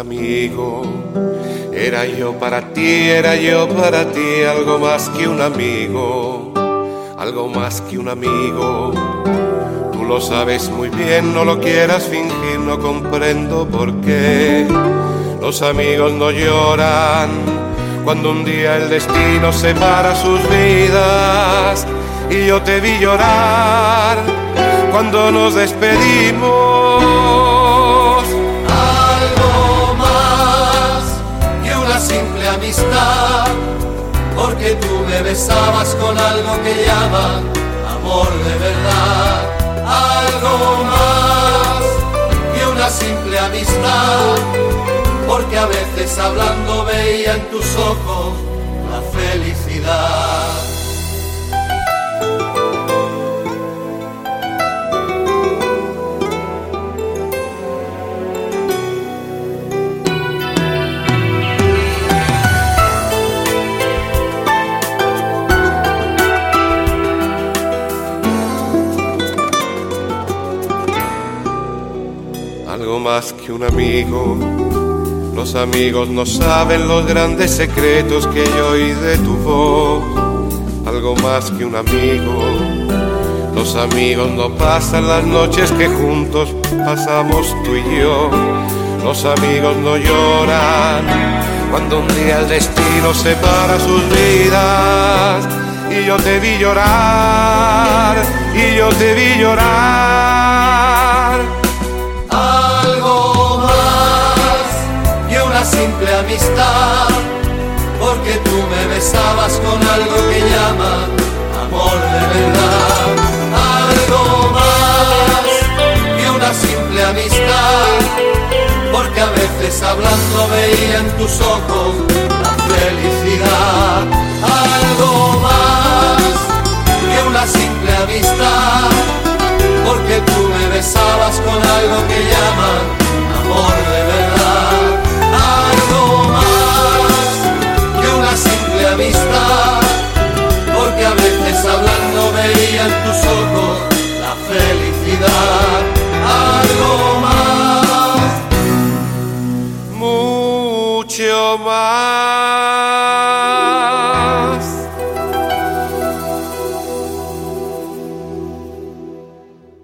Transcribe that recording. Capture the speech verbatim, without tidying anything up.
amigo. Era yo para ti, era yo para ti, algo más que un amigo, algo más que un amigo. Tú lo sabes muy bien, no lo quieras fingir, no comprendo por qué. Los amigos no lloran cuando un día el destino separa sus vidas. Y yo te vi llorar cuando nos despedimos. Algo más que una simple amistad, porque tú me besabas con algo que llaman amor de verdad. Algo más que una simple amistad, porque a veces hablando veía en tus ojos la felicidad. Algo más que un amigo. Los amigos no saben los grandes secretos que yo oí de tu voz. Algo más que un amigo. Los amigos no pasan las noches que juntos pasamos tú y yo. Los amigos no lloran cuando un día el destino separa sus vidas. Y yo te vi llorar, y yo te vi llorar. Algo más que una simple amistad, porque tú me besabas con algo que llaman amor de verdad. Algo más que una simple amistad, porque a veces hablando veía en tus ojos la felicidad. Algo más que una simple amistad, porque tú me besabas con algo que llaman amor de verdad. Algo más que una simple amistad, porque a veces hablando veía en tus ojos